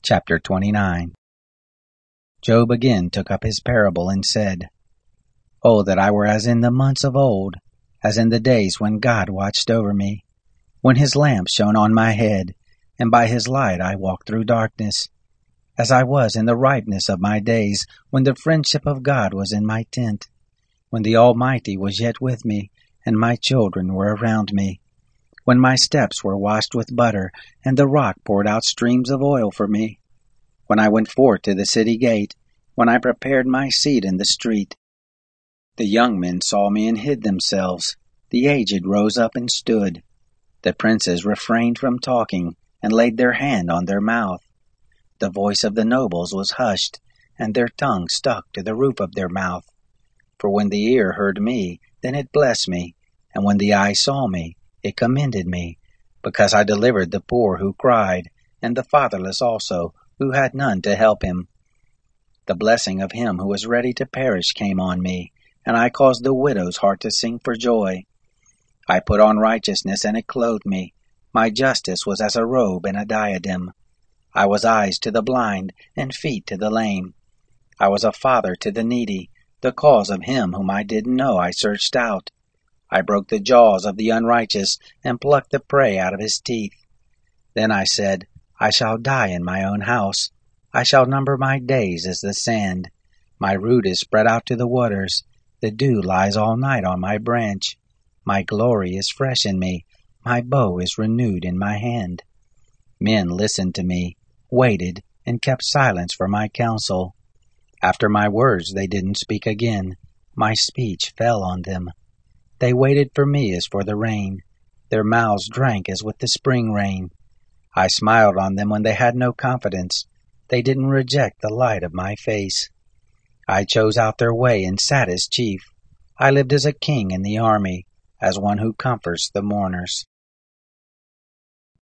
Chapter 29. Job again took up his parable and said, Oh, that I were as in the months of old, as in the days when God watched over me, when his lamp shone on my head, and by his light I walked through darkness, as I was in the ripeness of my days, when the friendship of God was in my tent, when the Almighty was yet with me, and my children were around me, when my steps were washed with butter, and the rock poured out streams of oil for me, when I went forth to the city gate, when I prepared my seat in the street. The young men saw me and hid themselves, the aged rose up and stood. The princes refrained from talking, and laid their hand on their mouth. The voice of the nobles was hushed, and their tongue stuck to the roof of their mouth. For when the ear heard me, then it blessed me, and when the eye saw me, it commended me, because I delivered the poor who cried, and the fatherless also, who had none to help him. The blessing of him who was ready to perish came on me, and I caused the widow's heart to sing for joy. I put on righteousness, and it clothed me. My justice was as a robe and a diadem. I was eyes to the blind, and feet to the lame. I was a father to the needy. The cause of him whom I didn't know I searched out. I broke the jaws of the unrighteous, and plucked the prey out of his teeth. Then I said, I shall die in my own house. I shall number my days as the sand. My root is spread out to the waters. The dew lies all night on my branch. My glory is fresh in me. My bow is renewed in my hand. Men listened to me, waited, and kept silence for my counsel. After my words they didn't speak again. My speech fell on them. They waited for me as for the rain. Their mouths drank as with the spring rain. I smiled on them when they had no confidence. They didn't reject the light of my face. I chose out their way and sat as chief. I lived as a king in the army, as one who comforts the mourners.